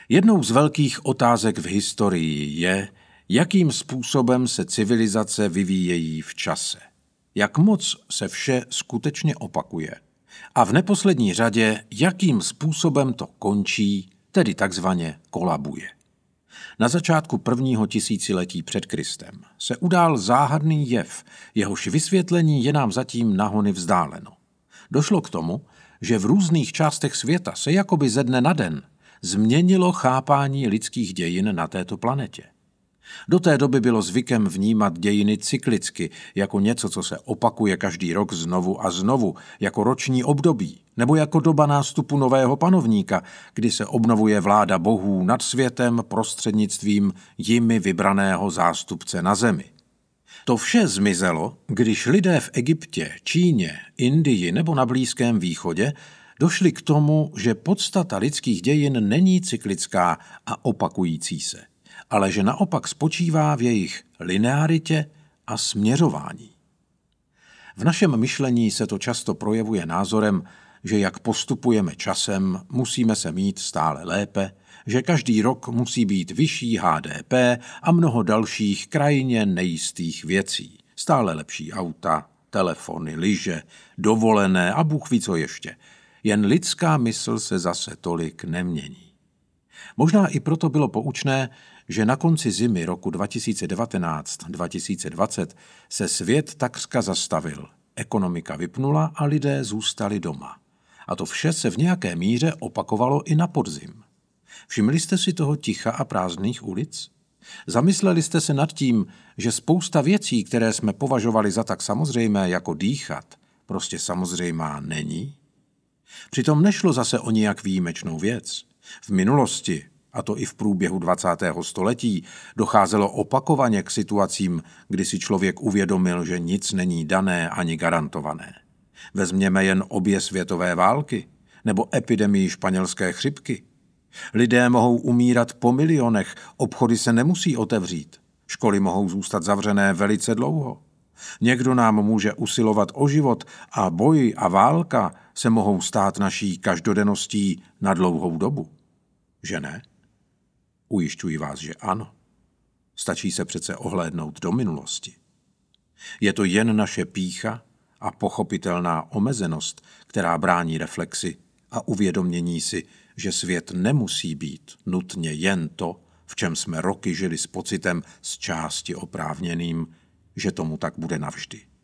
Jednou z velkých otázek v historii je, jakým způsobem se civilizace vyvíjejí v čase. Jak moc se vše skutečně opakuje. A v neposlední řadě, jakým způsobem to končí, tedy takzvaně kolabuje. Na začátku 1. tisíciletí před Kristem se udál záhadný jev, jehož vysvětlení je nám zatím nahony vzdáleno. Došlo k tomu, že v různých částech světa se jakoby ze dne na den změnilo chápání lidských dějin na této planetě. Do té doby bylo zvykem vnímat dějiny cyklicky, jako něco, co se opakuje každý rok znovu a znovu, jako roční období, nebo jako doba nástupu nového panovníka, kdy se obnovuje vláda bohů nad světem prostřednictvím jimi vybraného zástupce na zemi. To vše zmizelo, když lidé v Egyptě, Číně, Indii nebo na Blízkém východě došli k tomu, že podstata lidských dějin není cyklická a opakující se, ale že naopak spočívá v jejich linearitě a směřování. V našem myšlení se to často projevuje názorem, že jak postupujeme časem, musíme se mít stále lépe, že každý rok musí být vyšší HDP a mnoho dalších krajně nejistých věcí. Stále lepší auta, telefony, lyže, dovolené a Bůh ví co ještě. Jen lidská mysl se zase tolik nemění. Možná i proto bylo poučné, že na konci zimy roku 2019-2020 se svět takřka zastavil, ekonomika vypnula a lidé zůstali doma. A to vše se v nějaké míře opakovalo i na podzim. Všimli jste si toho ticha a prázdných ulic? Zamysleli jste se nad tím, že spousta věcí, které jsme považovali za tak samozřejmé jako dýchat, prostě samozřejmá není? Přitom nešlo zase o nijak výjimečnou věc. V minulosti, a to i v průběhu 20. století, docházelo opakovaně k situacím, kdy si člověk uvědomil, že nic není dané ani garantované. Vezměme jen obě světové války nebo epidemii španělské chřipky. Lidé mohou umírat po milionech, obchody se nemusí otevřít, školy mohou zůstat zavřené velice dlouho. Někdo nám může usilovat o život a boj a válka se mohou stát naší každodenností na dlouhou dobu. Že ne? Ujišťuji vás, že ano. Stačí se přece ohlédnout do minulosti. Je to jen naše pýcha a pochopitelná omezenost, která brání reflexi a uvědomění si, že svět nemusí být nutně jen to, v čem jsme roky žili s pocitem z části oprávněným, že tomu tak bude navždy.